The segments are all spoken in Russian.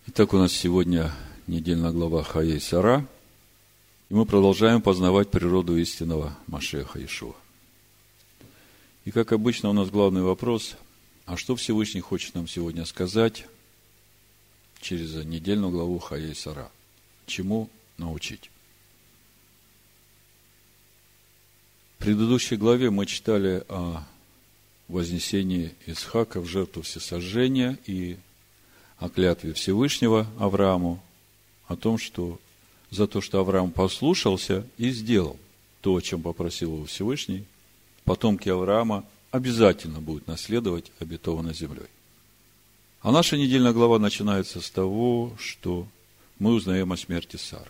Итак, у нас сегодня недельная глава Хаей Сара, и мы продолжаем познавать природу истинного Машиаха Иешуа. И, как обычно, у нас главный вопрос: а что Всевышний хочет нам сегодня сказать через недельную главу Хаей Сара? Чему научить? В предыдущей главе мы читали о вознесении Исхака в жертву всесожжения и о клятве Всевышнего Аврааму, о том, что за то, что Авраам послушался и сделал то, о чем попросил его Всевышний, потомки Авраама обязательно будут наследовать обетованной землей. А наша недельная глава начинается с того, что мы узнаем о смерти Сары.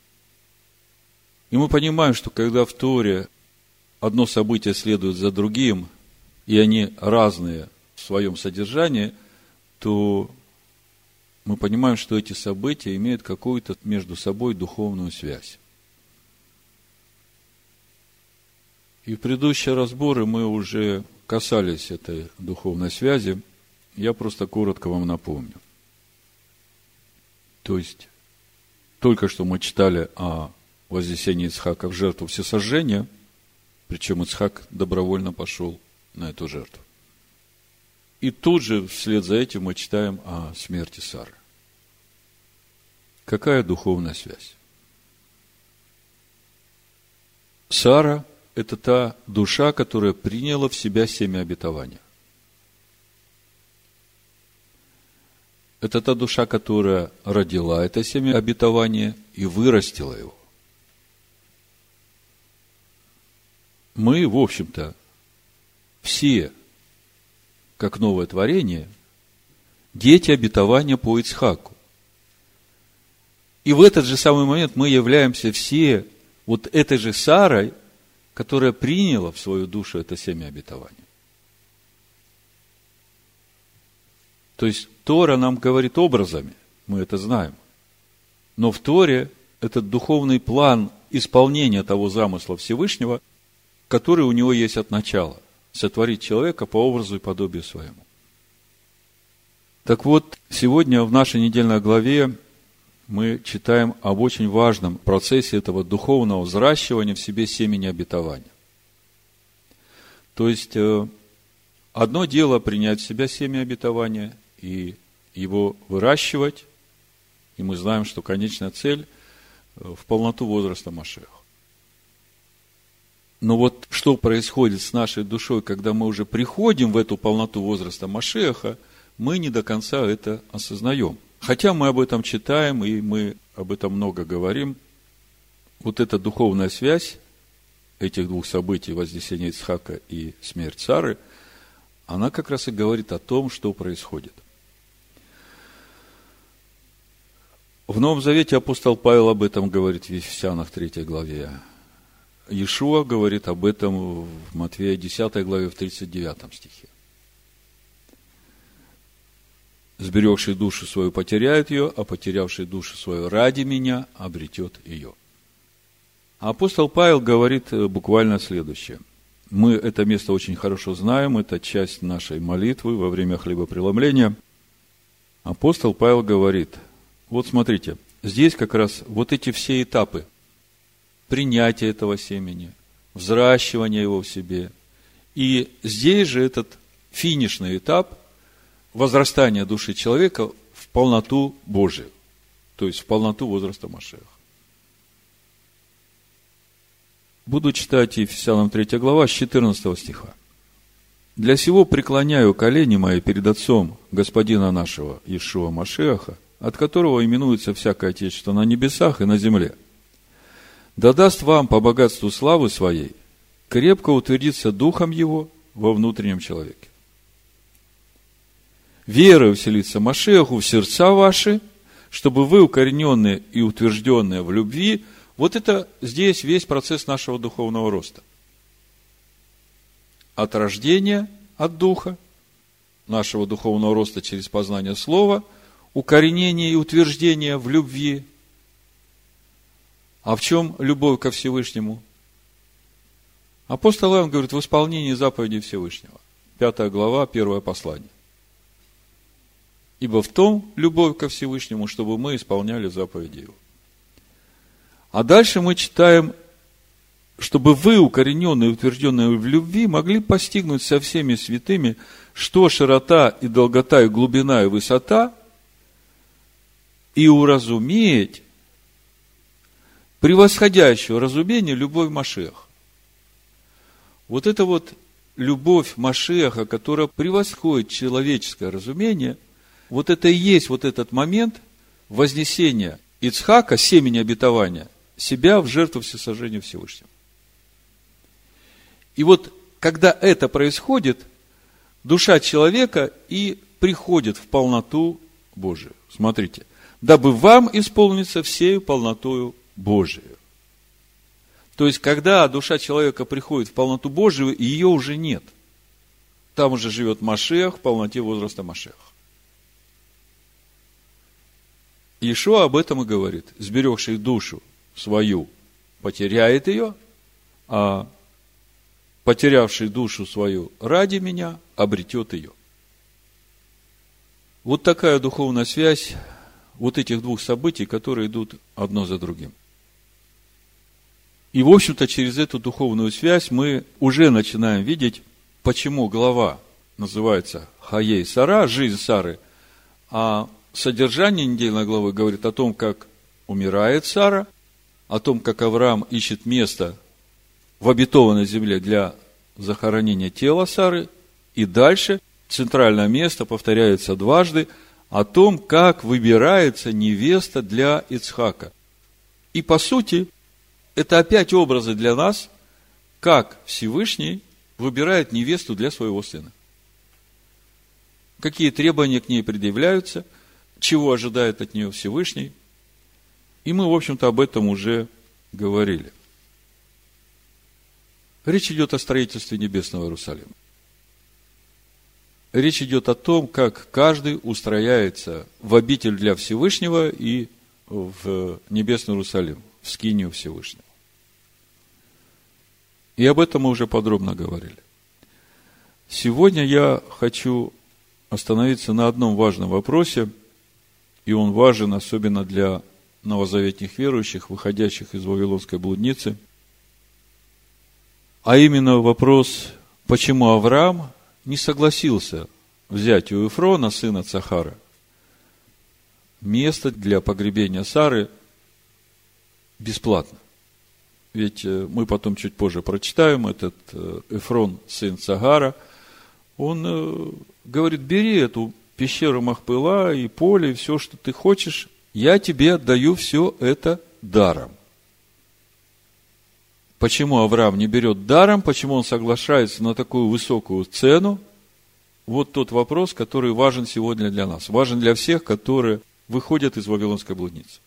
И мы понимаем, что когда в Торе одно событие следует за другим, и они разные в своем содержании, то мы понимаем, что эти события имеют какую-то между собой духовную связь. И в предыдущие разборы мы уже касались этой духовной связи. Я просто коротко вам напомню. То есть, только что мы читали о вознесении Ицхака в жертву всесожжения, причем Ицхак добровольно пошел на эту жертву. И тут же, вслед за этим, мы читаем о смерти Сары. Какая духовная связь? Сара – это та душа, которая приняла в себя семя обетования. Это та душа, которая родила это семя обетования и вырастила его. Мы, в общем-то, все, как новое творение, дети обетования по Ицхаку. И в этот же самый момент мы являемся все вот этой же Сарой, которая приняла в свою душу это семя обетования. То есть Тора нам говорит образами, мы это знаем. Но в Торе этот духовный план исполнения того замысла Всевышнего, который у него есть от начала – сотворить человека по образу и подобию своему. Так вот, сегодня в нашей недельной главе мы читаем об очень важном процессе этого духовного взращивания в себе семени обетования. То есть, одно дело принять в себя семя обетования и его выращивать, и мы знаем, что конечная цель в полноту возраста Машиаха. Но вот что происходит с нашей душой, когда мы уже приходим в эту полноту возраста Машиаха, мы не до конца это осознаем. Хотя мы об этом читаем, и мы об этом много говорим, вот эта духовная связь этих двух событий, вознесения Ицхака и смерть Сары, она как раз и говорит о том, что происходит. В Новом Завете апостол Павел об этом говорит в Ефесянах 3 главе. Иешуа говорит об этом в Матфея 10 главе в 39 стихе. «Сберегший душу свою потеряет ее, а потерявший душу свою ради меня обретет ее». А апостол Павел говорит буквально следующее. Мы это место очень хорошо знаем, это часть нашей молитвы во время хлебопреломления. Апостол Павел говорит, вот смотрите, здесь как раз вот эти все этапы принятия этого семени, взращивания его в себе. И здесь же этот финишный этап возрастания души человека в полноту Божию, то есть в полноту возраста Машиаха. Буду читать Ефесянам 3 глава с 14 стиха. «Для сего преклоняю колени мои перед Отцом Господина нашего Иешуа Машиаха, от которого именуется всякое отечество на небесах и на земле. Да даст вам по богатству славы своей крепко утвердиться духом его во внутреннем человеке. Верой вселится Машиаху в сердца ваши, чтобы вы, укорененные и утвержденные в любви». Вот это здесь весь процесс нашего духовного роста. От рождения, от Духа, нашего духовного роста через познание Слова, укоренение и утверждение в любви. А в чем любовь ко Всевышнему? Апостол Иоанн говорит, в исполнении заповедей Всевышнего. 5 глава, 1 послание. Ибо в том любовь ко Всевышнему, чтобы мы исполняли заповеди Его. А дальше мы читаем, чтобы вы, укорененные и утвержденные в любви, могли постигнуть со всеми святыми, что широта и долгота и глубина и высота, и уразуметь превосходящую разумение любовь Машиаха. Вот это вот любовь Машиаха, которая превосходит человеческое разумение, вот это и есть вот этот момент вознесения Ицхака, семени обетования, себя в жертву всесожжения Всевышнего. И вот, когда это происходит, душа человека и приходит в полноту Божию. Смотрите. Дабы вам исполниться всею полнотою Божию. То есть, когда душа человека приходит в полноту Божию, ее уже нет. Там уже живет Машиах в полноте возраста Машиаха. Иешуа об этом и говорит. Сберегший душу свою потеряет ее, а потерявший душу свою ради меня обретет ее. Вот такая духовная связь вот этих двух событий, которые идут одно за другим. И, в общем-то, через эту духовную связь мы уже начинаем видеть, почему глава называется Хаей Сара, жизнь Сары, а содержание недельной главы говорит о том, как умирает Сара, о том, как Авраам ищет место в обетованной земле для захоронения тела Сары, и дальше центральное место повторяется дважды о том, как выбирается невеста для Ицхака. И по сути, это опять образы для нас, как Всевышний выбирает невесту для своего сына. Какие требования к ней предъявляются, чего ожидает от нее Всевышний. И мы, в общем-то, об этом уже говорили. Речь идет о строительстве небесного Иерусалима. Речь идет о том, как каждый устрояется в обитель для Всевышнего и в небесный Иерусалим, в скинию Всевышнего. И об этом мы уже подробно говорили. Сегодня я хочу остановиться на одном важном вопросе, и он важен особенно для новозаветних верующих, выходящих из Вавилонской блудницы, а именно вопрос, почему Авраам не согласился взять у Ефрона, сына Цахара, место для погребения Сары бесплатно. Ведь мы потом чуть позже прочитаем, этот Ефрон, сын Цахара, он говорит: бери эту пещеру Махпела и поле, и все, что ты хочешь, я тебе отдаю все это даром. Почему Авраам не берет даром, почему он соглашается на такую высокую цену? Вот тот вопрос, который важен сегодня для нас, важен для всех, которые выходят из Вавилонской блудницы.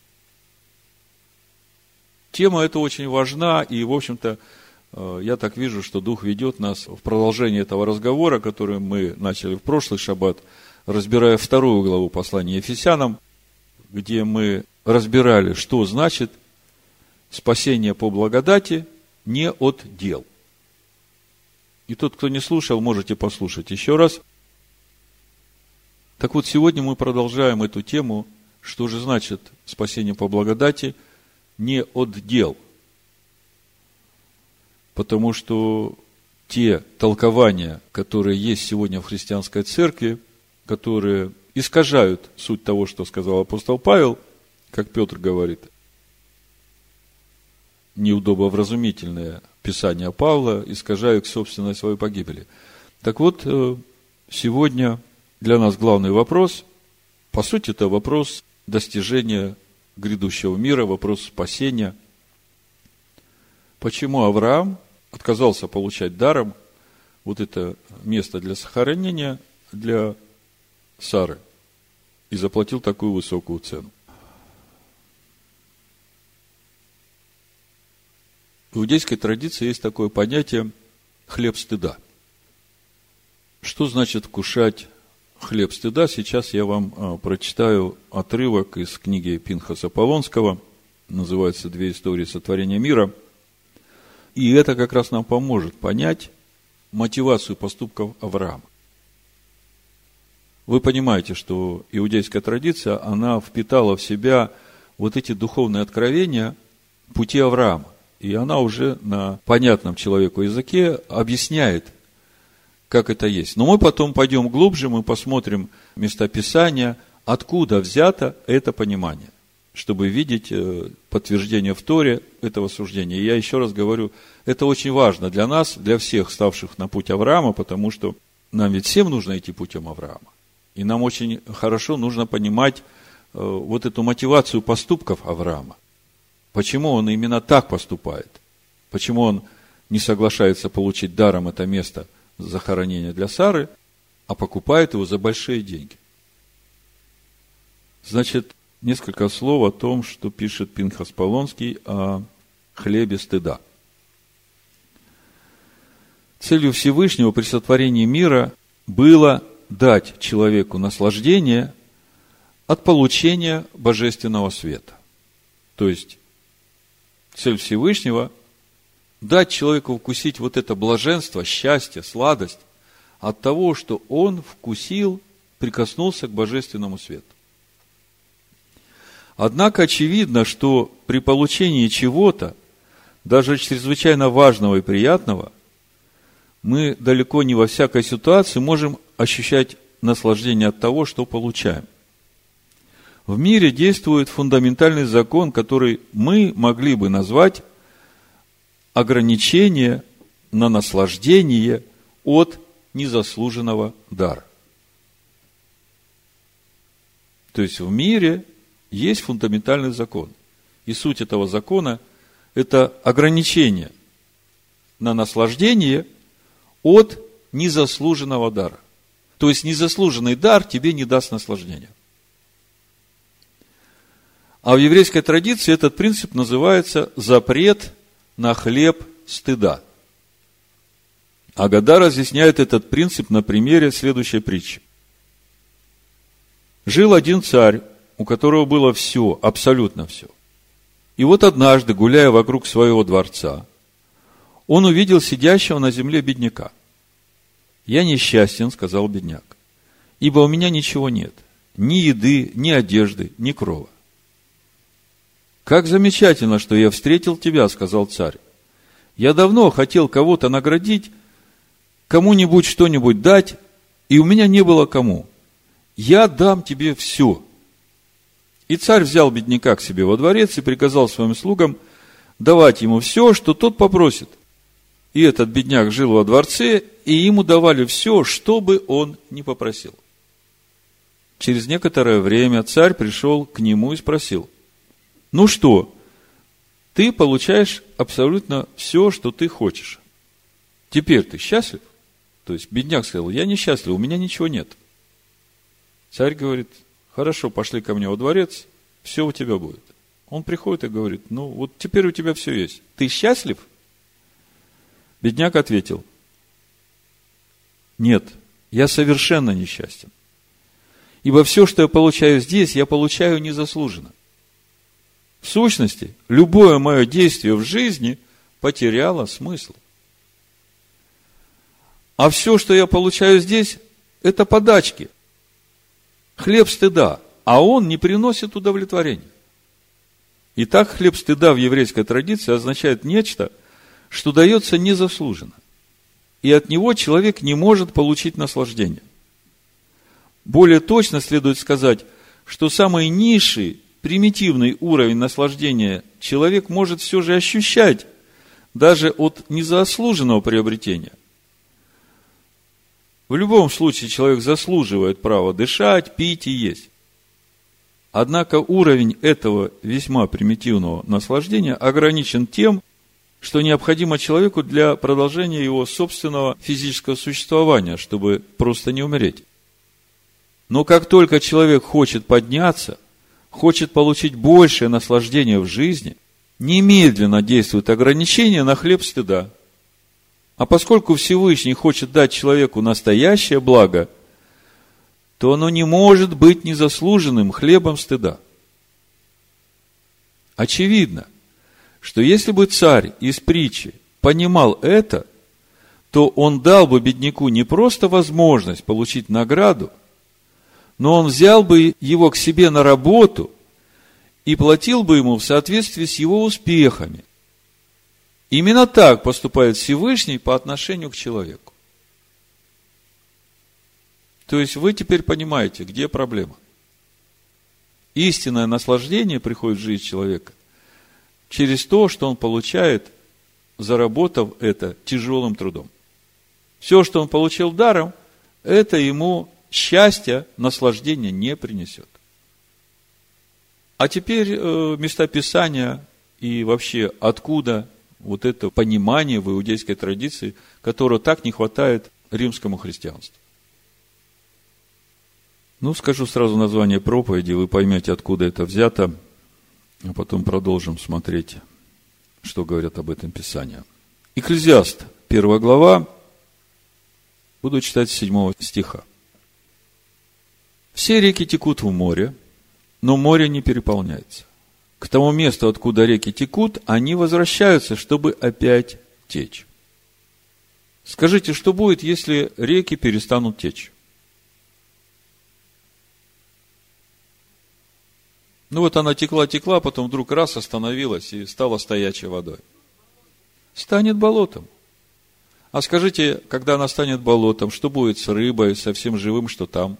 Тема эта очень важна, и, в общем-то, я так вижу, что Дух ведет нас в продолжение этого разговора, который мы начали в прошлый шаббат, разбирая 2 главу послания Ефесянам, где мы разбирали, что значит спасение по благодати не от дел. И тот, кто не слушал, можете послушать еще раз. Так вот, сегодня мы продолжаем эту тему, что же значит спасение по благодати не от дел. Потому что те толкования, которые есть сегодня в христианской церкви, которые искажают суть того, что сказал апостол Павел, как Петр говорит, неудобовразумительное писание Павла искажают собственной своей погибели. Так вот, сегодня для нас главный вопрос, по сути, это вопрос достижения грядущего мира, вопрос спасения. Почему Авраам отказался получать даром вот это место для захоронения для Сары и заплатил такую высокую цену? В иудейской традиции есть такое понятие хлеб стыда. Что значит вкушать хлеб стыда? Сейчас я вам прочитаю отрывок из книги Пинхаса Полонского, называется «Две истории сотворения мира». И это как раз нам поможет понять мотивацию поступков Авраама. Вы понимаете, что иудейская традиция, она впитала в себя вот эти духовные откровения пути Авраама. И она уже на понятном человеку языке объясняет, как это есть. Но мы потом пойдем глубже, мы посмотрим местописания, откуда взято это понимание, чтобы видеть подтверждение в Торе этого суждения. И я еще раз говорю, это очень важно для нас, для всех, ставших на путь Авраама, потому что нам ведь всем нужно идти путем Авраама. И нам очень хорошо нужно понимать вот эту мотивацию поступков Авраама. Почему он именно так поступает? Почему он не соглашается получить даром это место захоронения для Сары, а покупает его за большие деньги? Значит, несколько слов о том, что пишет Пинхас Полонский о хлебе стыда. Целью Всевышнего при сотворении мира было дать человеку наслаждение от получения божественного света. То есть, цель Всевышнего – дать человеку вкусить вот это блаженство, счастье, сладость от того, что он вкусил, прикоснулся к божественному свету. Однако очевидно, что при получении чего-то, даже чрезвычайно важного и приятного, мы далеко не во всякой ситуации можем ощущать наслаждение от того, что получаем. В мире действует фундаментальный закон, который мы могли бы назвать ограничение на наслаждение от незаслуженного дара. То есть в мире есть фундаментальный закон. И суть этого закона – это ограничение на наслаждение от незаслуженного дара. То есть незаслуженный дар тебе не даст наслаждения. А в еврейской традиции этот принцип называется запрет на хлеб стыда. Агада разъясняет этот принцип на примере следующей притчи. Жил один царь, у которого было все, абсолютно все. И вот однажды, гуляя вокруг своего дворца, он увидел сидящего на земле бедняка. «Я несчастен», — сказал бедняк, — «ибо у меня ничего нет, ни еды, ни одежды, ни крова». «Как замечательно, что я встретил тебя», — сказал царь. «Я давно хотел кого-то наградить, кому-нибудь что-нибудь дать, и у меня не было кому. Я дам тебе все». И царь взял бедняка к себе во дворец и приказал своим слугам давать ему все, что тот попросит. И этот бедняк жил во дворце, и ему давали все, что бы он ни попросил. Через некоторое время царь пришел к нему и спросил: «Ну что, ты получаешь абсолютно все, что ты хочешь. Теперь ты счастлив?» То есть бедняк сказал: «Я несчастлив, у меня ничего нет». Царь говорит: «Хорошо, пошли ко мне во дворец, все у тебя будет». Он приходит и говорит: «Ну, вот теперь у тебя все есть. Ты счастлив?» Бедняк ответил: «Нет, я совершенно несчастен. Ибо все, что я получаю здесь, я получаю незаслуженно. В сущности, любое мое действие в жизни потеряло смысл. А все, что я получаю здесь, это подачки, хлеб стыда, а он не приносит удовлетворения». Итак, хлеб стыда в еврейской традиции означает нечто, что дается незаслуженно. И от него человек не может получить наслаждение. Более точно следует сказать, что самый низший, примитивный уровень наслаждения человек может все же ощущать даже от незаслуженного приобретения. В любом случае человек заслуживает права дышать, пить и есть. Однако уровень этого весьма примитивного наслаждения ограничен тем, что необходимо человеку для продолжения его собственного физического существования, чтобы просто не умереть. Но как только человек хочет подняться, хочет получить большее наслаждение в жизни, немедленно действует ограничение на хлеб стыда. А поскольку Всевышний хочет дать человеку настоящее благо, то оно не может быть незаслуженным хлебом стыда. Очевидно, что если бы царь из притчи понимал это, то он дал бы бедняку не просто возможность получить награду, но он взял бы его к себе на работу и платил бы ему в соответствии с его успехами. Именно так поступает Всевышний по отношению к человеку. То есть вы теперь понимаете, где проблема. Истинное наслаждение приходит в жизнь человека через то, что он получает, заработав это тяжелым трудом. Все, что он получил даром, это ему счастья, наслаждения не принесет. А теперь места Писания и вообще откуда вот это понимание в иудейской традиции, которого так не хватает римскому христианству. Скажу сразу название проповеди, вы поймете, откуда это взято, а потом продолжим смотреть, что говорят об этом Писания. Экклезиаст, 1 глава, буду читать с 7 стиха. «Все реки текут в море, но море не переполняется. К тому месту, откуда реки текут, они возвращаются, чтобы опять течь». Скажите, что будет, если реки перестанут течь? Она текла, потом вдруг раз остановилась и стала стоячей водой. Станет болотом. А скажите, когда она станет болотом, что будет с рыбой, со всем живым, что там?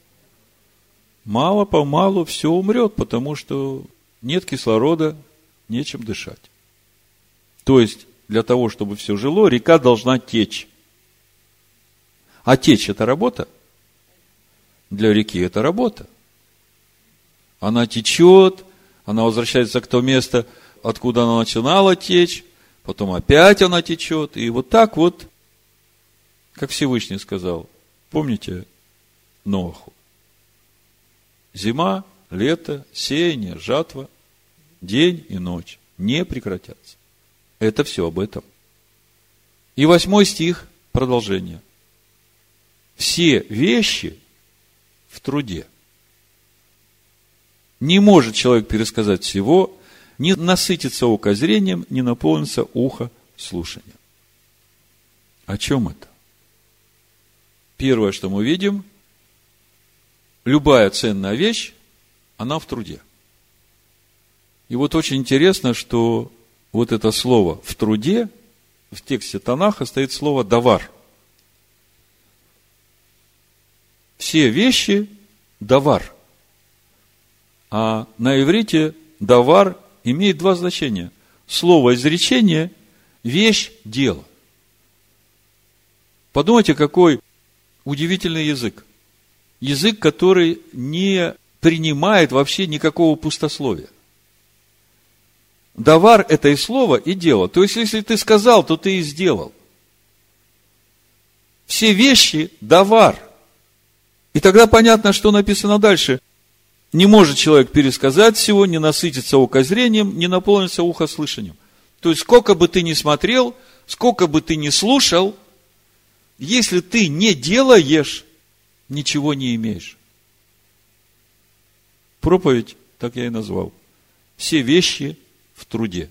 Мало-помалу все умрет, потому что нет кислорода, нечем дышать. То есть, для того, чтобы все жило, река должна течь. А течь – это работа? Для реки это работа. Она течет, она возвращается к тому месту, откуда она начинала течь, потом опять она течет. И вот так вот, как Всевышний сказал, помните Ноаху? Зима, лето, сеяние, жатва, день и ночь не прекратятся. Это все об этом. И 8 стих, продолжение. Все вещи в труде. Не может человек пересказать всего, не насытиться око зрением, не наполнится ухо слушанием. О чем это? Первое, что мы видим, любая ценная вещь, она в труде. И вот очень интересно, что вот это слово «в труде» в тексте Танаха стоит слово «давар». Все вещи – давар. А на иврите давар имеет 2 значения. Слово изречение, вещь, дело. Подумайте, какой удивительный язык. Язык, который не принимает вообще никакого пустословия. Давар – это и слово, и дело. То есть, если ты сказал, то ты и сделал. Все вещи – давар. И тогда понятно, что написано дальше. Не может человек пересказать всего, не насытиться око зрением, не наполниться ухо слышанием. То есть, сколько бы ты ни смотрел, сколько бы ты ни слушал, если ты не делаешь, ничего не имеешь. Проповедь, так я и назвал. Все вещи в труде.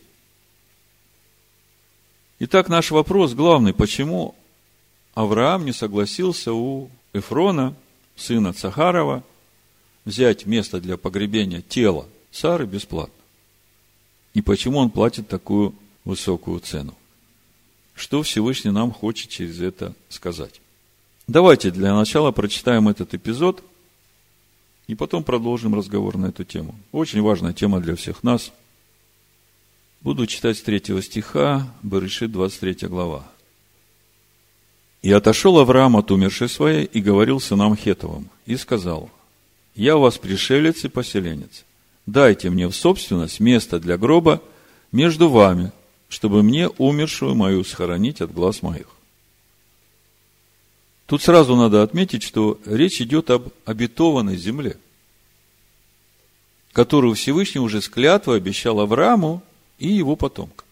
Итак, наш вопрос главный. Почему Авраам не согласился у Эфрона, сына Цахарова, взять место для погребения тела Сары бесплатно? И почему он платит такую высокую цену? Что Всевышний нам хочет через это сказать? Давайте для начала прочитаем этот эпизод и потом продолжим разговор на эту тему. Очень важная тема для всех нас. Буду читать с 3 стиха, Берешит, 23 глава. «И отошел Авраам от умершей своей и говорил сынам Хеттовым, и сказал: я у вас пришелец и поселенец. Дайте мне в собственность место для гроба между вами, чтобы мне умершую мою схоронить от глаз моих». Тут сразу надо отметить, что речь идет об обетованной земле, которую Всевышний уже с клятвой обещал Аврааму и его потомкам.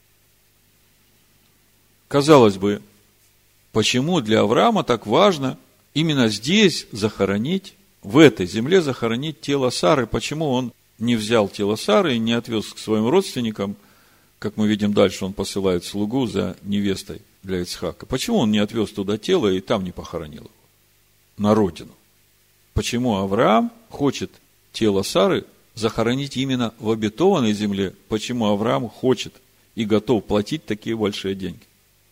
Казалось бы, почему для Авраама так важно именно здесь захоронить, в этой земле захоронить тело Сары? Почему он не взял тело Сары и не отвез к своим родственникам? Как мы видим дальше, он посылает слугу за невестой для Ицхака. Почему он не отвез туда тело и там не похоронил его? На родину. почему Авраам хочет тело Сары захоронить именно в обетованной земле, почему Авраам хочет и готов платить такие большие деньги.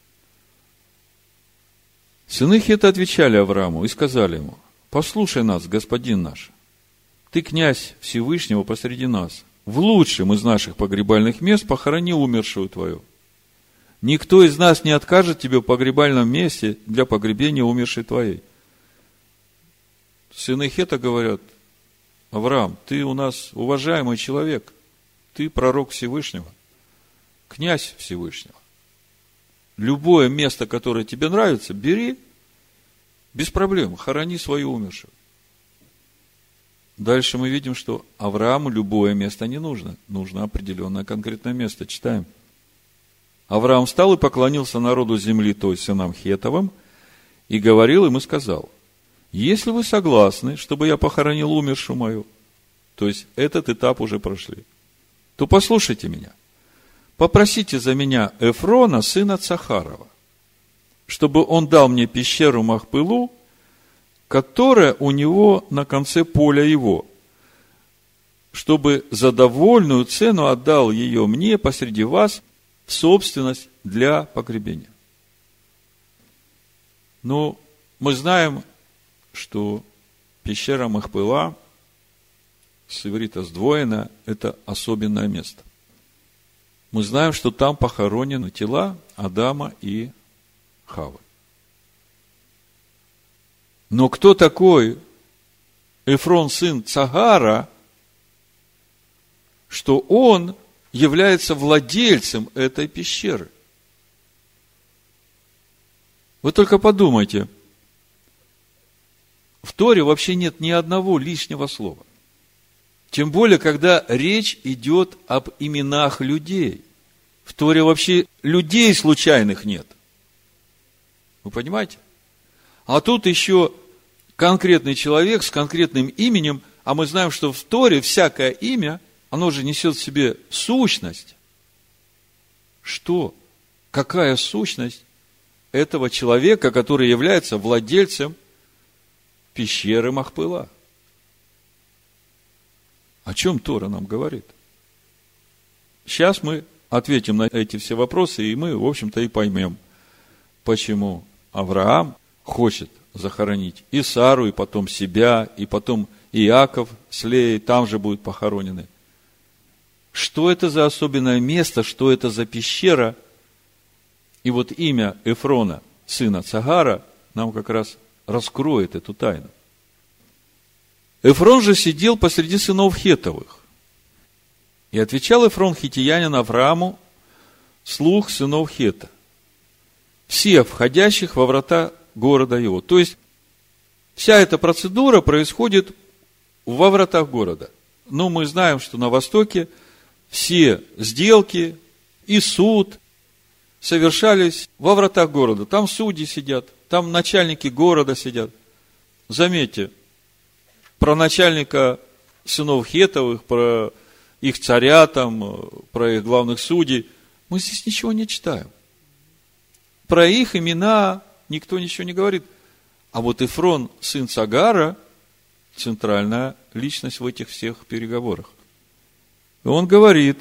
Сыны Хета отвечали Аврааму и сказали ему: послушай нас, господин наш, ты князь Всевышнего посреди нас, в лучшем из наших погребальных мест похорони умершую твою. Никто из нас не откажет тебе в погребальном месте для погребения умершей твоей. Сыны Хета говорят: Авраам, ты у нас уважаемый человек, ты пророк Всевышнего, князь Всевышнего. Любое место, которое тебе нравится, бери, без проблем, хорони свою умершую. Дальше мы видим, что Аврааму любое место не нужно. Нужно определенное конкретное место. Читаем. Авраам встал и поклонился народу земли той, сынам Хетовым, и говорил им и сказал: если вы согласны, чтобы я похоронил умершую мою, то есть этот этап уже прошли, то послушайте меня. Попросите за меня Эфрона, сына Цахарова, чтобы он дал мне пещеру Махпылу, которая у него на конце поля его, чтобы за довольную цену отдал ее мне посреди вас в собственность для погребения. Но мы знаем, что пещера Махпыла, с иврита сдвоена, это особенное место. Мы знаем, что там похоронены тела Адама и Хавы. Но кто такой Эфрон, сын Цагара, что он является владельцем этой пещеры? Вы только подумайте, в Торе вообще нет ни одного лишнего слова. Тем более, когда речь идет об именах людей. В Торе вообще людей случайных нет. Вы понимаете? А тут еще конкретный человек с конкретным именем, а мы знаем, что в Торе всякое имя, оно же несет в себе сущность. Что? Какая сущность этого человека, который является владельцем пещеры Махпыла? О чем Тора нам говорит? Сейчас мы ответим на эти все вопросы, и мы, в общем-то, и поймем, почему Авраам хочет захоронить и Сару, и потом себя, и потом Иаков с Леей там же будут похоронены. Что это за особенное место, что это за пещера? И вот имя Эфрона, сына Цагара, нам как раз раскроет эту тайну. Эфрон же сидел посреди сынов Хетовых. И отвечал Эфрон хитиянин Аврааму вслух сынов Хета: все входящих во врата города его. То есть, вся эта процедура происходит во вратах города. Но мы знаем, что на Востоке все сделки и суд совершались во вратах города. Там судьи сидят, там начальники города сидят. Заметьте, про начальника сынов Хетовых, про их царя, там, про их главных судей мы здесь ничего не читаем. Про их имена никто ничего не говорит. А вот Эфрон, сын Цагара, центральная личность в этих всех переговорах. И он говорит: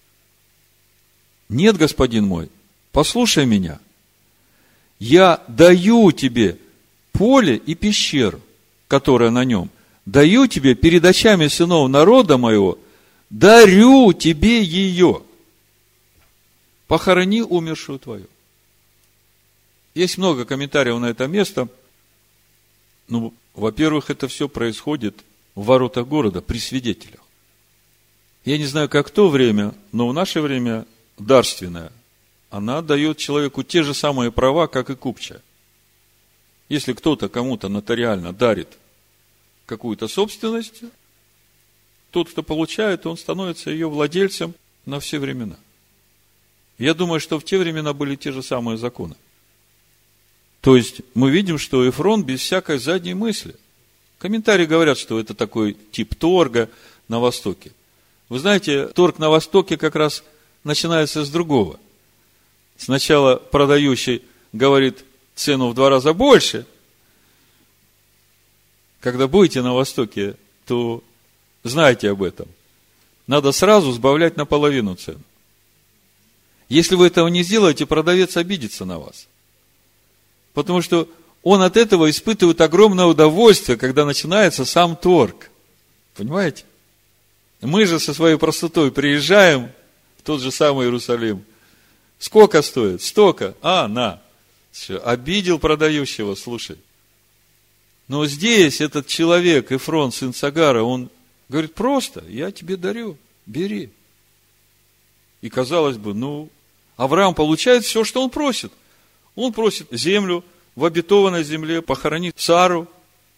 нет, господин мой, послушай меня. Я даю тебе поле и пещеру, которая на нем. Даю тебе перед очами сынов народа моего, дарю тебе ее. Похорони умершую твою. Есть много комментариев на это место. Ну, во-первых, это все происходит в воротах города при свидетелях. Я не знаю, как в то время, но в наше время дарственная, она дает человеку те же самые права, как и купчая. Если кто-то кому-то нотариально дарит какую-то собственность, тот, кто получает, он становится ее владельцем на все времена. Я думаю, что в те времена были те же самые законы. То есть, мы видим, что Эфрон без всякой задней мысли. Комментарии говорят, что это такой тип торга на Востоке. Вы знаете, торг на Востоке как раз начинается с другого. Сначала продающий говорит цену в 2 раза больше, когда будете на Востоке, то знайте об этом. Надо сразу сбавлять наполовину цену. Если вы этого не сделаете, продавец обидится на вас. Потому что он от этого испытывает огромное удовольствие, когда начинается сам торг. Понимаете? Мы же со своей простотой приезжаем в тот же самый Иерусалим. Сколько стоит? Столько. На. Все. Обидел продающего, слушай. Но здесь этот человек, Эфрон, сын Сагара, он говорит, просто, я тебе дарю, бери. И казалось бы, Авраам получает все, что он просит. Он просит землю, в обетованной земле похоронить Сару.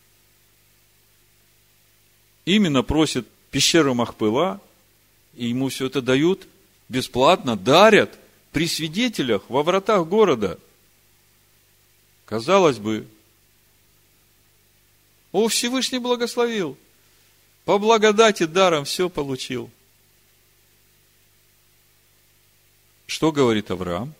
Именно просит пещеру Махпела, и ему все это дают бесплатно, дарят при свидетелях во вратах города. Казалось бы, Всевышний благословил. По благодати даром все получил. Что говорит Авраам?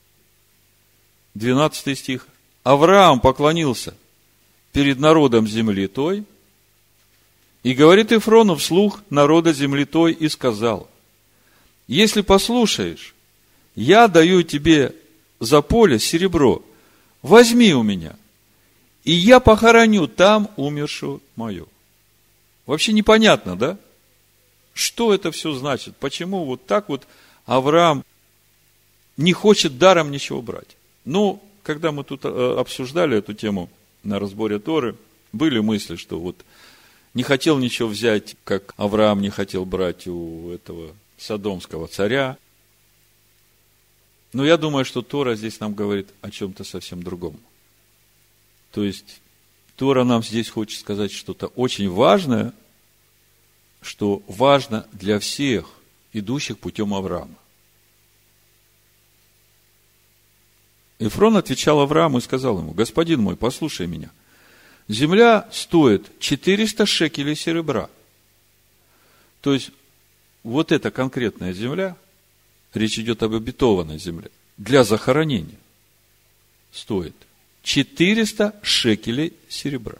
12 стих. Авраам поклонился перед народом земли той, и говорит Эфрону вслух народа земли той, и сказал: если послушаешь, я даю тебе за поле серебро, возьми у меня, и я похороню там умершую мою. Вообще непонятно, да? Что это все значит? Почему вот так вот Авраам не хочет даром ничего брать? Когда мы тут обсуждали эту тему на разборе Торы, были мысли, что вот не хотел ничего взять, как Авраам не хотел брать у этого содомского царя. Но я думаю, что Тора здесь нам говорит о чем-то совсем другом. То есть, Тора нам здесь хочет сказать что-то очень важное, что важно для всех, идущих путем Авраама. Эфрон отвечал Аврааму и сказал ему: господин мой, послушай меня. Земля стоит 400 шекелей серебра. То есть, вот эта конкретная земля, речь идет об обетованной земле, для захоронения стоит 400 шекелей серебра.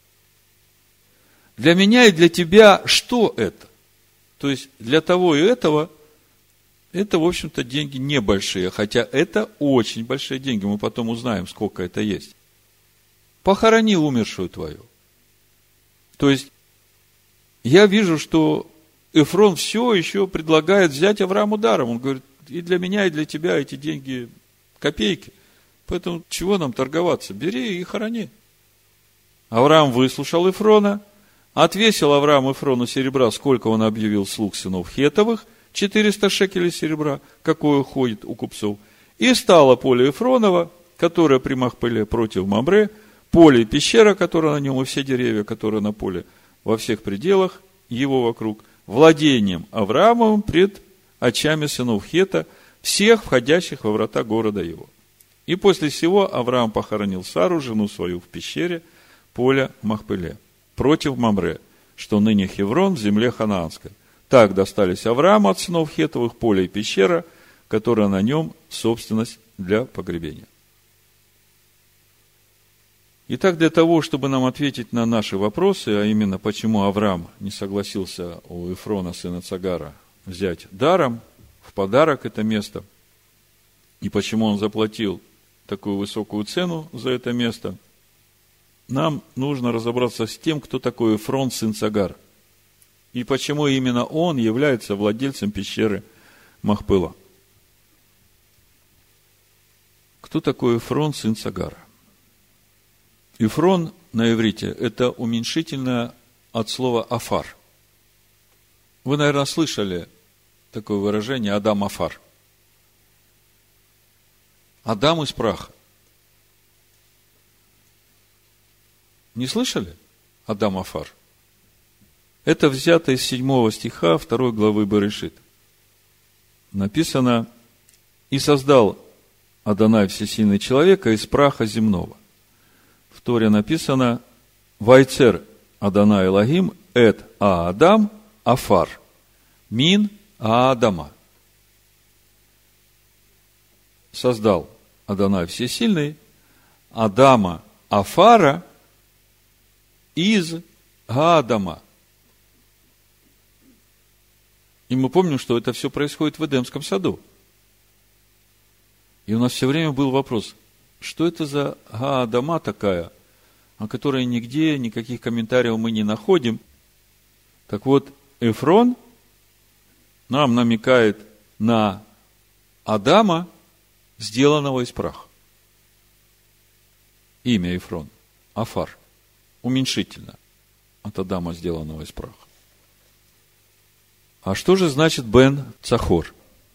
Для меня и для тебя что это? То есть, для того и этого, это, в общем-то, деньги небольшие, хотя это очень большие деньги. Мы потом узнаем, сколько это есть. Похорони умершую твою. То есть, я вижу, что Эфрон все еще предлагает взять Аврааму даром. Он говорит, и для меня, и для тебя эти деньги копейки. Поэтому чего нам торговаться? Бери и хорони. Авраам выслушал Эфрона, отвесил Авраам Эфрону серебра, сколько он объявил слуг сынов Хетовых, 400 шекелей серебра, какое ходит у купцов. И стало поле Эфронова, которое при Махпеле против Мамре, поле и пещера, которая на нем, и все деревья, которые на поле, во всех пределах его вокруг, владением Авраамовым пред очами сынов Хета, всех входящих во врата города его. И после сего Авраам похоронил Сару, жену свою, в пещере поля Махпеле, против Мамре, что ныне Хеврон в земле ханаанской. Так достались Аврааму от сынов Хетовых поле и пещера, которая на нем собственность для погребения. Итак, для того, чтобы нам ответить на наши вопросы, а именно, почему Авраам не согласился у Эфрона, сына Сагара, взять даром, в подарок это место, и почему он заплатил такую высокую цену за это место, нам нужно разобраться с тем, кто такой Эфрон, сын Сагар, и почему именно он является владельцем пещеры Махпела. Кто такой Эфрон, сын Сагара? Эфрон на иврите – это уменьшительное от слова «афар». Вы, наверное, слышали такое выражение «Адам Афар». Адам из праха. Не слышали? Адам Афар. Это взято из 7 стиха 2 главы Берешит. Написано: «И создал Адонай всесильный человека из праха земного». В Торе написано: «Вайцер Адонай Элохим эт Аадам Афар мин Аадама». Создал Адонай всесильный Адама Афара из Гаадама. И мы помним, что это все происходит в Эдемском саду. И у нас все время был вопрос, что это за Гаадама такая, о которой нигде никаких комментариев мы не находим. Так вот, Эфрон нам намекает на Адама, сделанного из праха. Имя Эфрон, Афар, уменьшительно от Адама, сделанного из праха. А что же значит Бен Цахор?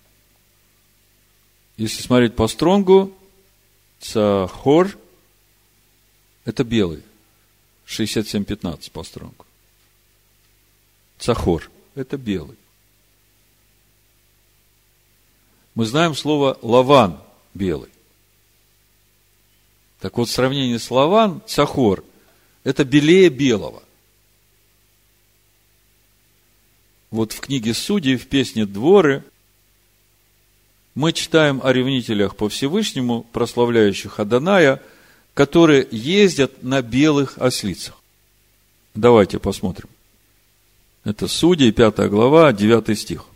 Если смотреть по Стронгу, Цахор – это белый. 67:15 по Стронгу. Цахор – это белый. Мы знаем слово Лаван – белый. Так вот, в сравнении с Лаван, Цахор – это белее белого. Вот в книге Судей, в песне «Дворы» мы читаем о ревнителях по Всевышнему, прославляющих Адоная, которые ездят на белых ослицах. Давайте посмотрим. Это Судей, 5 глава, 9 стих.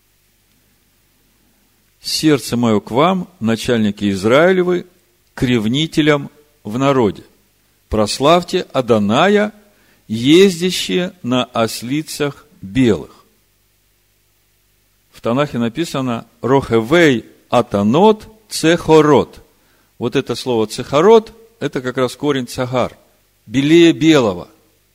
«Сердце мое к вам, начальники Израилевы, к ревнителям в народе. Прославьте Адоная, ездящие на ослицах белых». В Танахе написано «Рохевей атанот цехорот». Вот это слово цехорот, это как раз корень цагар, белее белого.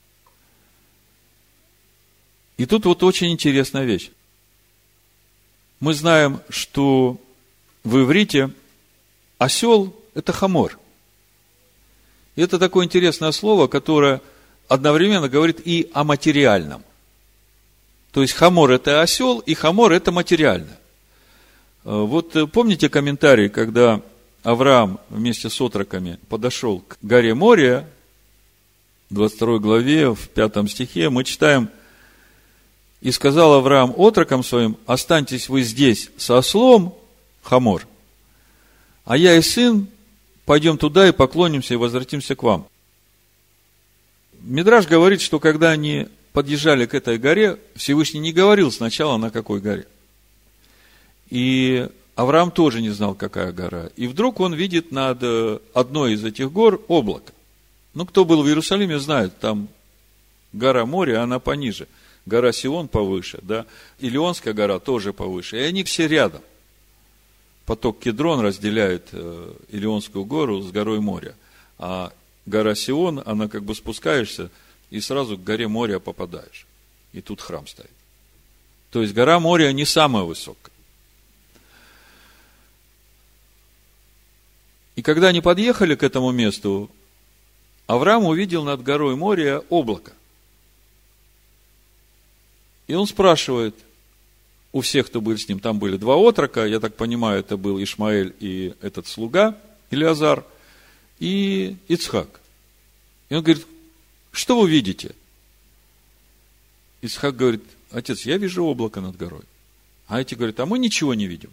И тут вот очень интересная вещь. Мы знаем, что в иврите осел – это хамор. И это такое интересное слово, которое одновременно говорит и о материальном. То есть хамор – это осел, и хамор – это материально. Вот помните комментарий, когда Авраам вместе с отроками подошел к горе Мория, в 22 главе, в 5 стихе, мы читаем: «И сказал Авраам отрокам своим: останьтесь вы здесь со ослом, хамор, а я и сын пойдем туда и поклонимся и возвратимся к вам». Мидраш говорит, что когда они подъезжали к этой горе, Всевышний не говорил сначала, на какой горе. И Авраам тоже не знал, какая гора. И вдруг он видит над одной из этих гор облако. Ну, кто был в Иерусалиме, знает, там гора Мория, она пониже. Гора Сион повыше, да. Илионская гора тоже повыше. И они все рядом. Поток Кедрон разделяет Илионскую гору с горой Мория. А гора Сион, она как бы спускаешься, и сразу к горе Мория попадаешь. И тут храм стоит. То есть гора Мория не самая высокая. И когда они подъехали к этому месту, Авраам увидел над горой Мория облако. И он спрашивает у всех, кто был с ним, там были 2 отрока, я так понимаю, это был Ишмаэль и этот слуга, Илиазар, и Ицхак. И он говорит: что вы видите? Ицхак говорит: отец, я вижу облако над горой. А эти говорят: а мы ничего не видим.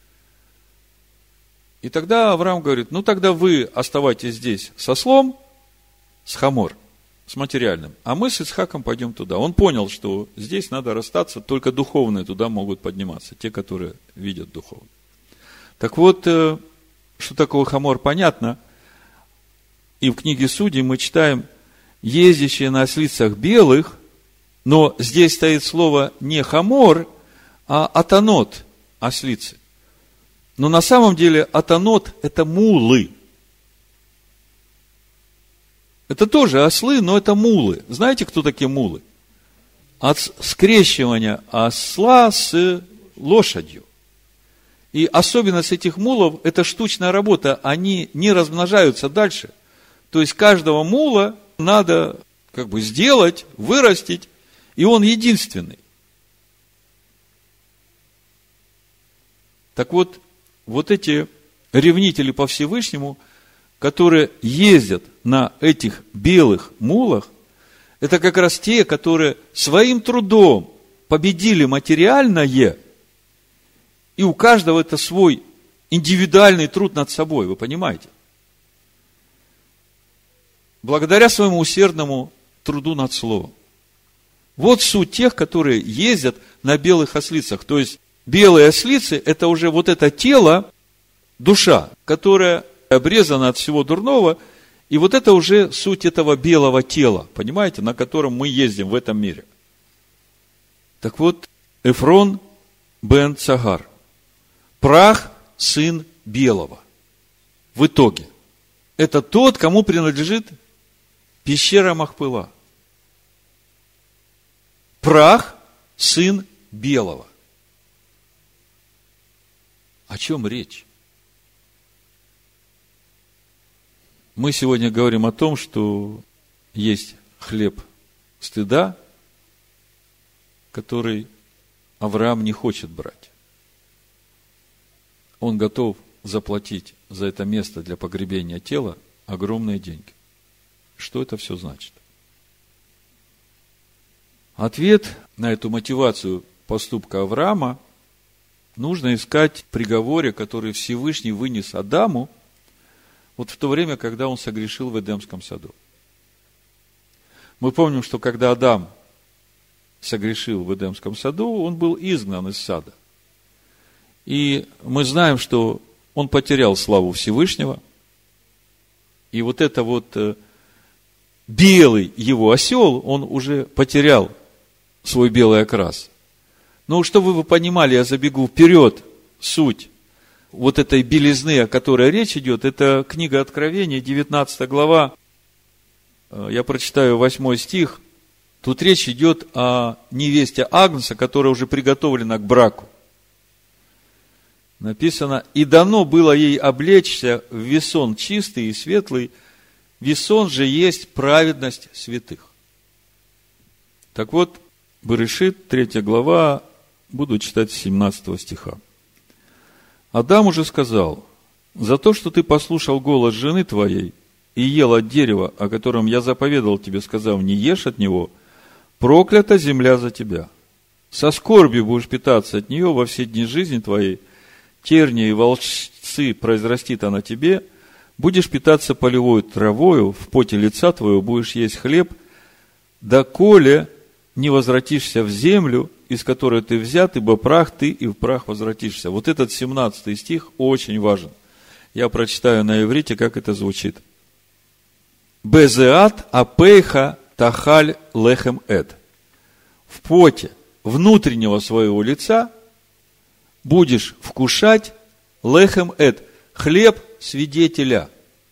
И тогда Авраам говорит: ну тогда вы оставайтесь здесь с ослом, с хамор, с материальным, а мы с Ицхаком пойдем туда. Он понял, что здесь надо расстаться, только духовные туда могут подниматься, те, которые видят духовно. Так вот, что такое хамор, понятно. И в книге Судей мы читаем: ездящие на ослицах белых, но здесь стоит слово не хамор, а атанот, ослицы. Но на самом деле атанот – это мулы. Это тоже ослы, но это мулы. Знаете, кто такие мулы? От скрещивания осла с лошадью. И особенность этих мулов – это штучная работа. Они не размножаются дальше. То есть каждого мула надо как бы сделать, вырастить, и он единственный. Так вот, вот эти ревнители по Всевышнему, которые ездят на этих белых мулах, это как раз те, которые своим трудом победили материальное, и у каждого это свой индивидуальный труд над собой, вы понимаете? Благодаря своему усердному труду над словом. Вот суть тех, которые ездят на белых ослицах. То есть, белые ослицы – это уже вот это тело, душа, которая обрезана от всего дурного, и вот это уже суть этого белого тела, понимаете, на котором мы ездим в этом мире. Так вот, Эфрон бен Цагар, прах, сын белого. В итоге, это тот, кому принадлежит пещера Махпела. Прах, сын белого. О чем речь? Мы сегодня говорим о том, что есть хлеб стыда, который Авраам не хочет брать. Он готов заплатить за это место для погребения тела огромные деньги. Что это все значит? Ответ на эту мотивацию поступка Авраама нужно искать в приговоре, который Всевышний вынес Адаму вот в то время, когда он согрешил в Эдемском саду. Мы помним, что когда Адам согрешил в Эдемском саду, он был изгнан из сада. И мы знаем, что он потерял славу Всевышнего. И вот это вот белый его осел, он уже потерял свой белый окрас. Но чтобы вы понимали, я забегу вперед, суть вот этой белизны, о которой речь идет, это книга Откровения, 19 глава, я прочитаю 8 стих. Тут речь идет о невесте Агнца, которая уже приготовлена к браку. Написано: «И дано было ей облечься в весон чистый и светлый, весон же есть праведность святых». Так вот, Берешит, 3 глава, буду читать с 17 стиха. «Адам уже сказал: за то, что ты послушал голос жены твоей и ел от дерева, о котором я заповедал тебе, сказав, не ешь от него, проклята земля за тебя. Со скорбью будешь питаться от нее во все дни жизни твоей, тернии и волчцы произрастит она тебе, будешь питаться полевой травою, в поте лица твоего будешь есть хлеб, доколе не возвратишься в землю, из которой ты взят, ибо прах ты, и в прах возвратишься». Вот этот 17 стих очень важен. Я прочитаю на иврите, как это звучит. «Безеат апейха тахаль лехем эд». В поте внутреннего своего лица будешь вкушать лехем эд, хлеб свидетеля.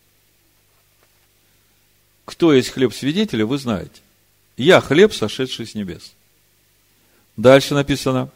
Кто есть хлеб свидетеля, вы знаете. Я хлеб, сошедший с небес. Дальше написано: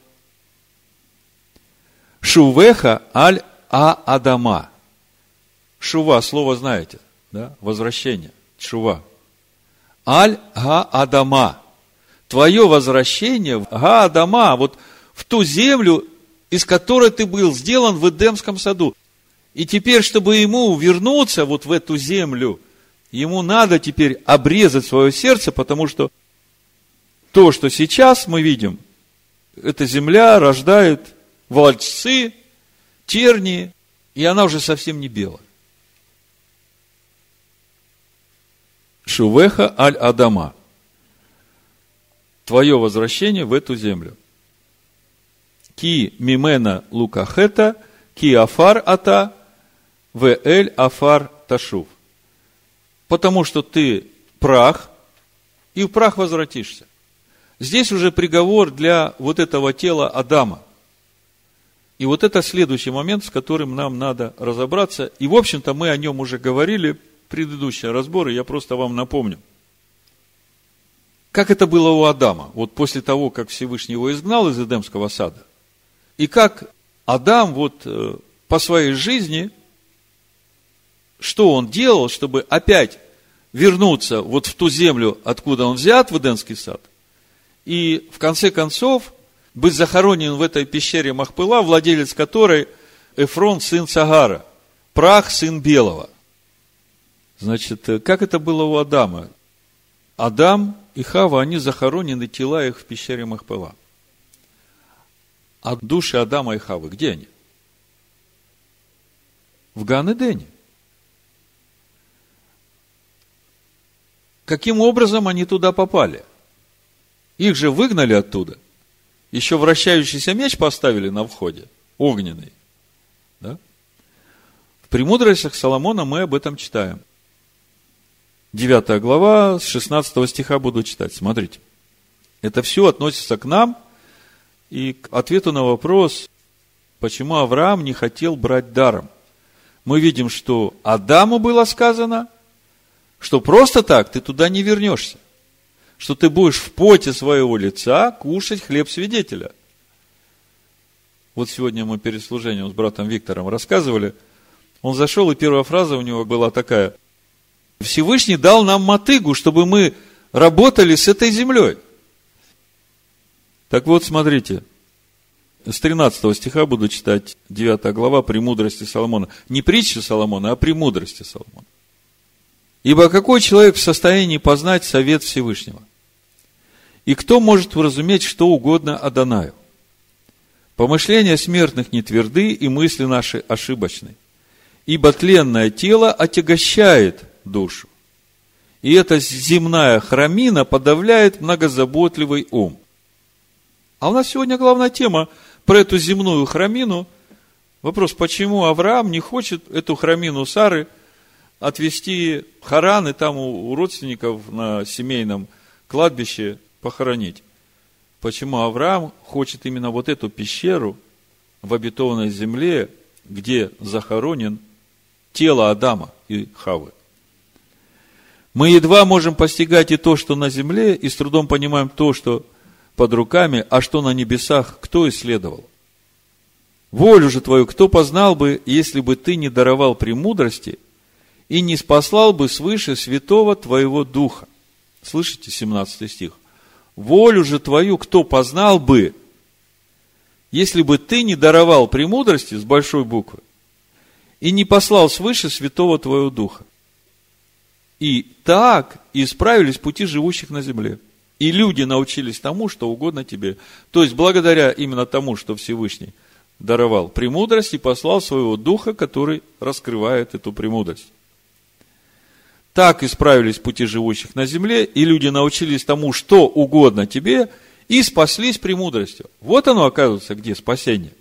Шувеха аль Адама. Шува, слово знаете, да? Возвращение. Шува. Аль Адама. Твое возвращение в Адама, вот в ту землю, из которой ты был сделан в Эдемском саду. И теперь, чтобы ему вернуться вот в эту землю, ему надо теперь обрезать свое сердце, потому что то, что сейчас мы видим, эта земля рождает волчцы, тернии, и она уже совсем не белая. Шувеха аль Адама. Твое возвращение в эту землю. Ки мимена лукахета, ки афар ата, вэль афар ташув. Потому что ты прах, и в прах возвратишься. Здесь уже приговор для вот этого тела Адама. И вот это следующий момент, с которым нам надо разобраться. И, в общем-то, мы о нем уже говорили в предыдущие разборы, я просто вам напомню. Как это было у Адама, вот после того, как Всевышний его изгнал из Эдемского сада. И как Адам вот по своей жизни, что он делал, чтобы опять вернуться вот в ту землю, откуда он взят, в Эдемский сад, и в конце концов быть захоронен в этой пещере Махпела, владелец которой Эфрон, сын Цагара, прах, сын белого. Значит, как это было у Адама? Адам и Хава, они захоронены, тела их в пещере Махпела. А души Адама и Хавы, где они? В Гаан-Эдене. каким образом они туда попали? Их же выгнали оттуда. Еще вращающийся меч поставили на входе, огненный. Да? В «Премудростях Соломона» мы об этом читаем. 9 глава, с 16 стиха буду читать. Смотрите. Это все относится к нам и к ответу на вопрос, почему Авраам не хотел брать даром. Мы видим, что Адаму было сказано, что просто так ты туда не вернешься. Что ты будешь в поте своего лица кушать хлеб свидетеля. Вот сегодня мы перед служением с братом Виктором рассказывали. Он зашел, и первая фраза у него была такая: Всевышний дал нам мотыгу, чтобы мы работали с этой землей. Так вот, смотрите, с 13 стиха буду читать 9 глава «Премудрости Соломона». Не притчи Соломона, а «Премудрости Соломона». «Ибо какой человек в состоянии познать совет Всевышнего? И кто может вразуметь что угодно Адонаю? Помышления смертных не тверды, и мысли наши ошибочны. Ибо тленное тело отягощает душу, и эта земная храмина подавляет многозаботливый ум». А у нас сегодня главная тема про эту земную храмину. Вопрос, почему Авраам не хочет эту храмину Сары отвезти в Харан и там у родственников на семейном кладбище похоронить? Почему Авраам хочет именно вот эту пещеру в обетованной земле, где захоронен тело Адама и Хаввы? Мы едва можем постигать и то, что на земле, и с трудом понимаем то, что под руками, а что на небесах, кто исследовал? Волю же твою кто познал бы, если бы ты не даровал премудрости и не спаслал бы свыше святого твоего духа? Слышите, 17 стих. Волю же твою кто познал бы, если бы ты не даровал премудрости с большой буквы и не послал свыше святого твоего духа? И так исправились пути живущих на земле. И люди научились тому, что угодно тебе. То есть, благодаря именно тому, что Всевышний даровал премудрость и послал своего духа, который раскрывает эту премудрость. Так исправились пути живущих на земле, и люди научились тому, что угодно тебе, и спаслись премудростью. Вот оно, оказывается, где спасение.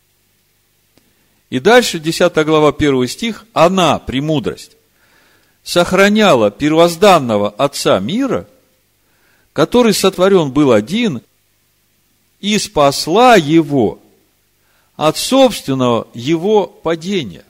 И дальше, 10 глава, 1 стих, она, премудрость, сохраняла первозданного Отца мира, который сотворен был один, и спасла его от собственного его падения.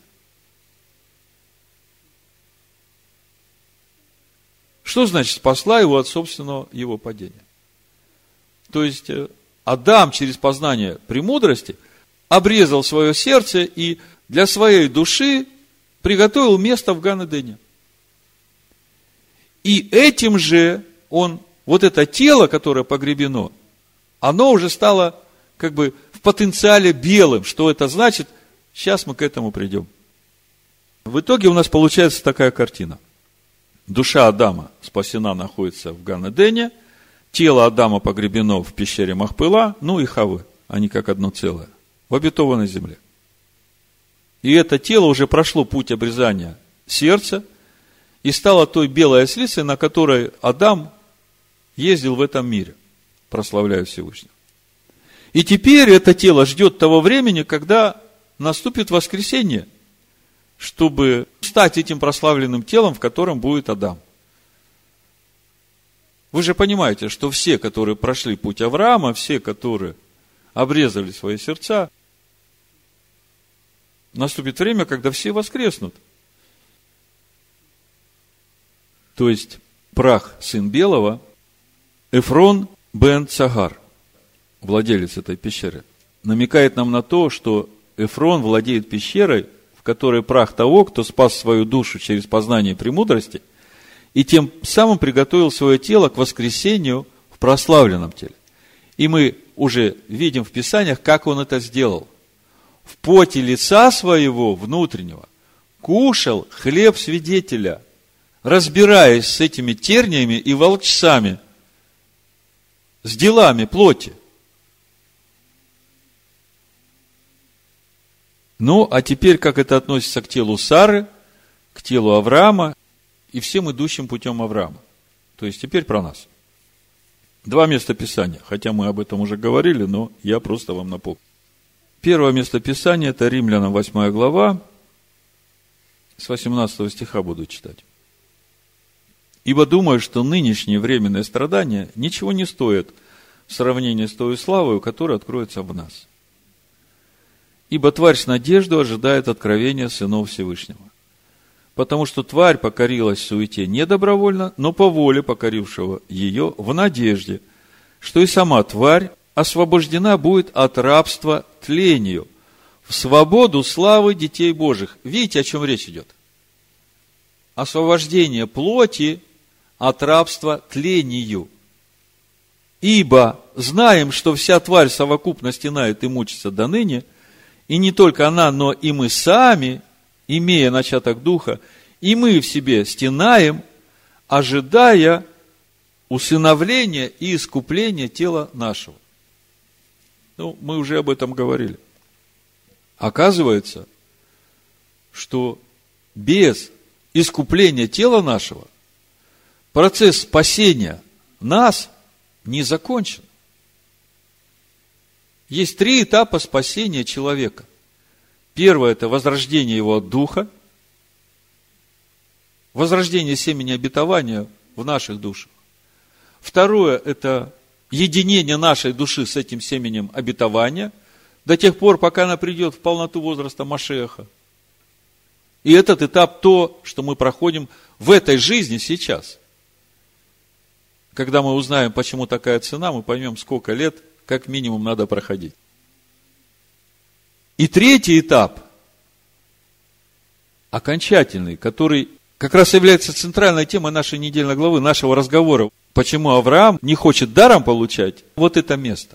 Что значит спасла его от собственного его падения? То есть, Адам через познание премудрости обрезал свое сердце и для своей души приготовил место в Ган-Эдене. И этим же он, вот это тело, которое погребено, оно уже стало как бы в потенциале белым. Что это значит? Сейчас мы к этому придем. В итоге у нас получается такая картина. Душа Адама спасена, находится в Ган-Эдене, тело Адама погребено в пещере Махпела, ну и Хаввы, они как одно целое, в обетованной земле. И это тело уже прошло путь обрезания сердца и стало той белой ослицей, на которой Адам ездил в этом мире, прославляя Всевышнего. И теперь это тело ждет того времени, когда наступит воскресение, чтобы стать этим прославленным телом, в котором будет Адам. Вы же понимаете, что все, которые прошли путь Авраама, все, которые обрезали свои сердца, наступит время, когда все воскреснут. То есть, прах, сын Белого, Эфрон бен Цагар, владелец этой пещеры, намекает нам на то, что Эфрон владеет пещерой, в которой прах того, кто спас свою душу через познание премудрости, и тем самым приготовил свое тело к воскресению в прославленном теле. И мы уже видим в Писаниях, как он это сделал. В поте лица своего внутреннего кушал хлеб свидетеля, разбираясь с этими терниями и волчцами, с делами плоти. Ну, а теперь, как это относится к телу Сары, к телу Авраама и всем идущим путем Авраама. То есть теперь про нас. Два места Писания, хотя мы об этом уже говорили, но я просто вам напомню. Первое место Писания – это Римлянам 8 глава, с 18 стиха буду читать. «Ибо думаю, что нынешние временные страдания ничего не стоят в сравнении с той славой, которая откроется в нас. Ибо тварь с надеждой ожидает откровения сынов Всевышнего. Потому что тварь покорилась суете не добровольно, но по воле покорившего ее в надежде, что и сама тварь освобождена будет от рабства тлению, в свободу славы детей Божьих». Видите, о чем речь идет? Освобождение плоти от рабства тлению. «Ибо знаем, что вся тварь совокупно стенает и мучится до ныне, и не только она, но и мы сами, имея начаток духа, и мы в себе стенаем, ожидая усыновления и искупления тела нашего». Мы уже об этом говорили. Оказывается, что без искупления тела нашего процесс спасения нас не закончен. Есть 3 этапа спасения человека. Первое – это возрождение его от духа, возрождение семени обетования в наших душах. Второе – это единение нашей души с этим семенем обетования до тех пор, пока она придет в полноту возраста Машиаха. И этот этап то, что мы проходим в этой жизни сейчас. Когда мы узнаем, почему такая цена, мы поймем, сколько лет, как минимум, надо проходить. И третий этап, окончательный, который как раз является центральной темой нашей недельной главы, нашего разговора. Почему Авраам не хочет даром получать вот это место.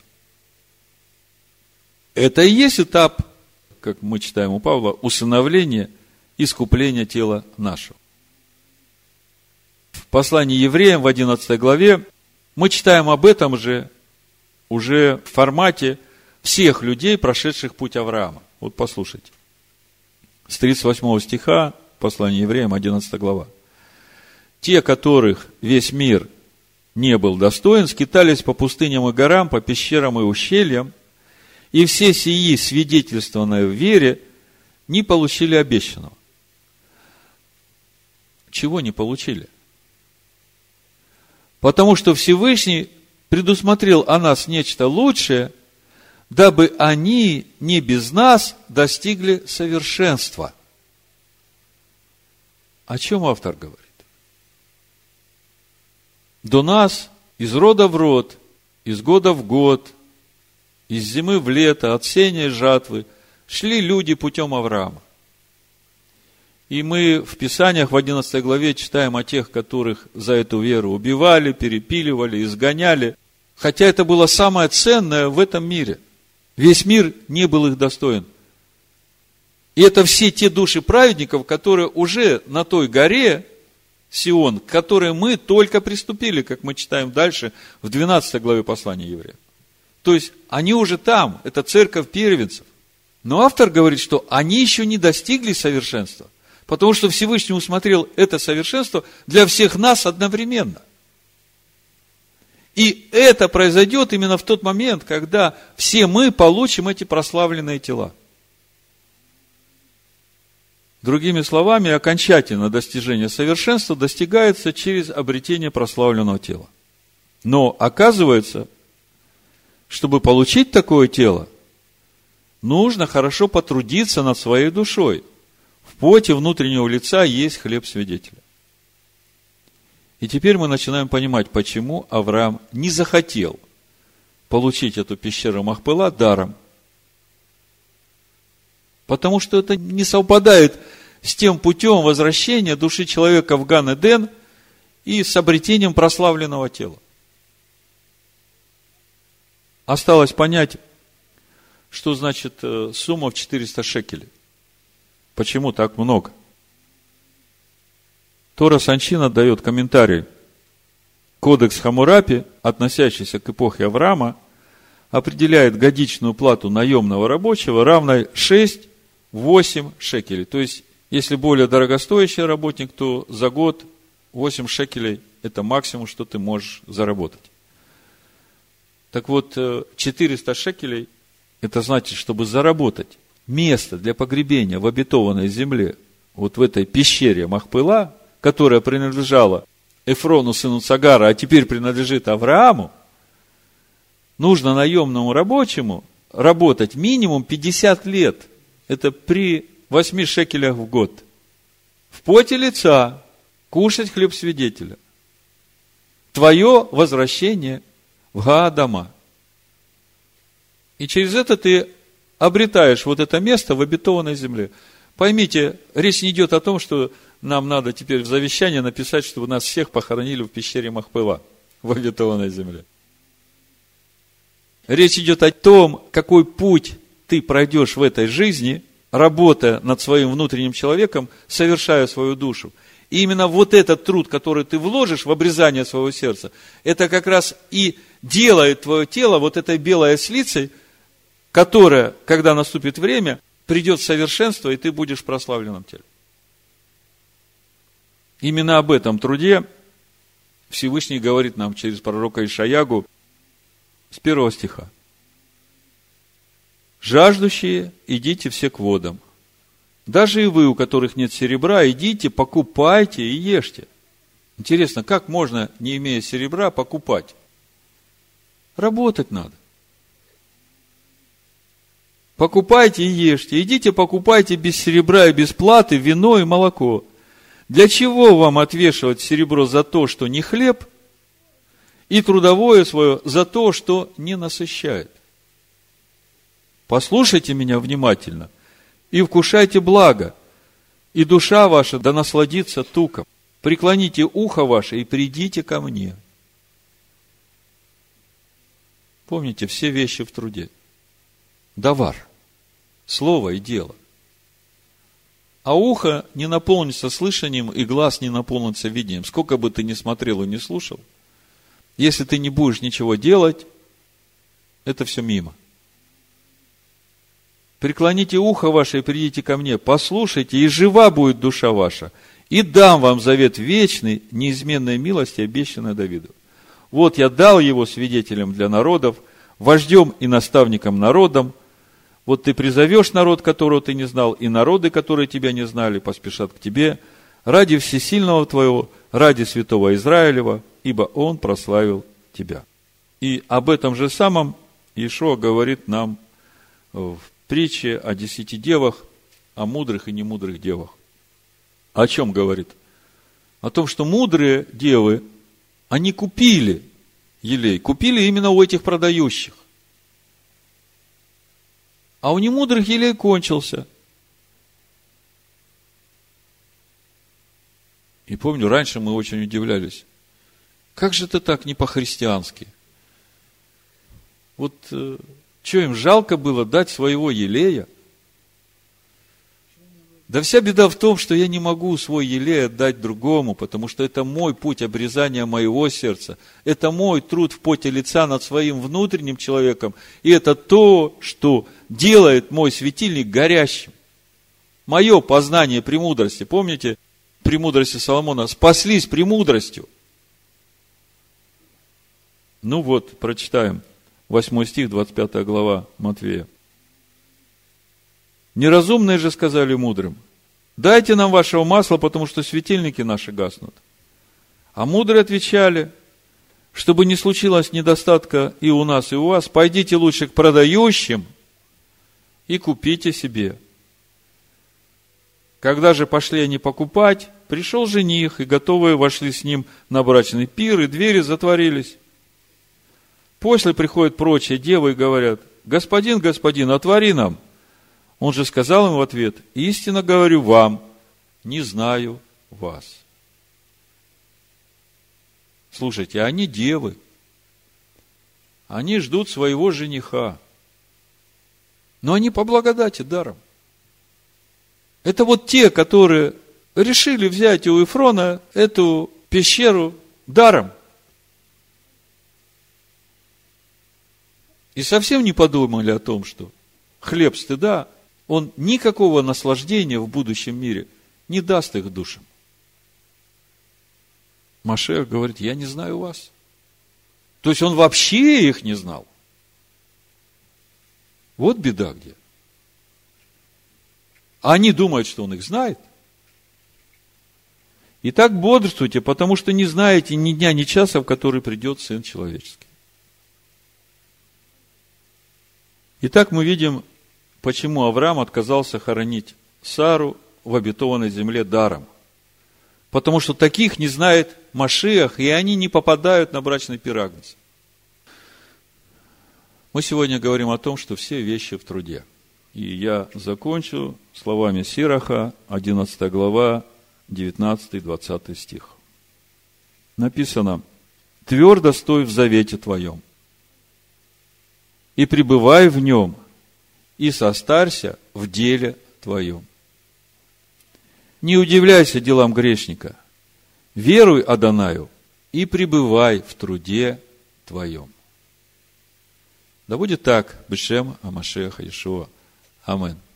Это и есть этап, как мы читаем у Павла, усыновления, искупления тела нашего. В послании евреям в 11 главе мы читаем об этом же уже в формате всех людей, прошедших путь Авраама. Вот послушайте. С 38 стиха, послание евреям, 11 глава. «Те, которых весь мир не был достоин, скитались по пустыням и горам, по пещерам и ущельям, и все сии, свидетельствованные в вере, не получили обещанного». Чего не получили? Потому что Всевышний предусмотрел о нас нечто лучшее, дабы они не без нас достигли совершенства. О чем автор говорит? До нас из рода в род, из года в год, из зимы в лето, от сеяния и жатвы шли люди путем Авраама. И мы в Писаниях в 11 главе читаем о тех, которых за эту веру убивали, перепиливали, изгоняли. Хотя это было самое ценное в этом мире. Весь мир не был их достоин. И это все те души праведников, которые уже на той горе Сион, к которой мы только приступили, как мы читаем дальше в 12 главе послания евреям. То есть они уже там, это церковь первенцев. Но автор говорит, что они еще не достигли совершенства, потому что Всевышний усмотрел это совершенство для всех нас одновременно. И это произойдет именно в тот момент, когда все мы получим эти прославленные тела. Другими словами, окончательно достижение совершенства достигается через обретение прославленного тела. Но оказывается, чтобы получить такое тело, нужно хорошо потрудиться над своей душой. В поте внутреннего лица есть хлеб свидетеля. И теперь мы начинаем понимать, почему Авраам не захотел получить эту пещеру Махпела даром. Потому что это не совпадает с тем путем возвращения души человека в Ган-Эден и с обретением прославленного тела. Осталось понять, что значит сумма в 400 шекелей. Почему так много? Тора Санчина дает комментарий. Кодекс Хаммурапи, относящийся к эпохе Авраама, определяет годичную плату наемного рабочего равной 6-8 шекелей. То есть, если более дорогостоящий работник, то за год 8 шекелей Это максимум, что ты можешь заработать. Так вот, 400 шекелей, это значит, чтобы заработать место для погребения в обетованной земле, вот в этой пещере Махпела, которая принадлежала Эфрону, сыну Цагара, а теперь принадлежит Аврааму, нужно наемному рабочему работать минимум 50 лет. Это при 8 шекелях в год. В поте лица кушать хлеб свидетеля. Твое возвращение в Гаадама. И через это ты обретаешь вот это место в обетованной земле. Поймите, речь не идет о том, что нам надо теперь в завещании написать, чтобы нас всех похоронили в пещере Махпела, в обетованной земле. Речь идет о том, какой путь ты пройдешь в этой жизни, работая над своим внутренним человеком, совершая свою душу. И именно вот этот труд, который ты вложишь в обрезание своего сердца, это как раз и делает твое тело вот этой белой ослицей, которая, когда наступит время, придет в совершенство, и ты будешь в прославленном теле. Именно об этом труде Всевышний говорит нам через пророка Ишаягу с 1 стиха. «Жаждущие, идите все к водам. Даже и вы, у которых нет серебра, идите, покупайте и ешьте». Интересно, как можно, не имея серебра, покупать? Работать надо. Покупайте и ешьте. Идите, покупайте без серебра и без платы вино и молоко. Для чего вам отвешивать серебро за то, что не хлеб, и трудовое свое за то, что не насыщает? Послушайте меня внимательно и вкушайте благо, и душа ваша да насладится туком. Преклоните ухо ваше и придите ко мне. Помните, все вещи в труде. Давар, слово и дело. А ухо не наполнится слышанием, и глаз не наполнится видением. Сколько бы ты ни смотрел и ни слушал, если ты не будешь ничего делать, это все мимо. Преклоните ухо ваше и придите ко мне, послушайте, и жива будет душа ваша, и дам вам завет вечный, неизменной милости, обещанной Давиду. Вот я дал его свидетелем для народов, вождем и наставником народам. Вот ты призовешь народ, которого ты не знал, и народы, которые тебя не знали, поспешат к тебе, ради всесильного твоего, ради святого Израилева, ибо он прославил тебя. И об этом же самом Иешуа говорит нам в притче о 10 девах, о мудрых и немудрых девах. О чем говорит? О том, что мудрые девы, они купили елей, купили именно у этих продающих. А у немудрых елей кончился. И помню, раньше мы очень удивлялись. Как же это так не по-христиански? Вот что им жалко было дать своего елея? Да вся беда в том, что я не могу свой елей отдать другому, потому что это мой путь обрезания моего сердца. Это мой труд в поте лица над своим внутренним человеком. И это то, что делает мой светильник горящим. Мое познание премудрости. Помните, премудрости Соломона? Спаслись премудростью. Ну вот, прочитаем. 8 стих, 25 глава Матфея. Неразумные же сказали мудрым: дайте нам вашего масла, потому что светильники наши гаснут. А мудрые отвечали: чтобы не случилось недостатка и у нас, и у вас, пойдите лучше к продающим и купите себе. Когда же пошли они покупать, пришел жених, и готовые вошли с ним на брачный пир, и двери затворились. После приходят прочие девы и говорят: господин, господин, отвори нам. Он же сказал им в ответ: истинно говорю вам, не знаю вас. Слушайте, они девы. Они ждут своего жениха. Но они по благодати даром. Это вот те, которые решили взять у Эфрона эту пещеру даром. И совсем не подумали о том, что хлеб стыда, он никакого наслаждения в будущем мире не даст их душам. Машиах говорит: я не знаю вас. То есть он вообще их не знал. Вот беда где. А они думают, что он их знает. Итак, бодрствуйте, потому что не знаете ни дня, ни часа, в который придет Сын Человеческий. Итак, мы видим, почему Авраам отказался хоронить Сару в обетованной земле даром. Потому что таких не знает Машиах, и они не попадают на брачный пир Агнца. Мы сегодня говорим о том, что все вещи в труде. И я закончу словами Сираха, 11 глава, 19-20 стих. Написано: «Твердо стой в завете твоем, и пребывай в нем, и состарься в деле твоем. Не удивляйся делам грешника, веруй Адонаю, и пребывай в труде твоем». Да будет так, Бешем Амашеха Иешуа. Амин.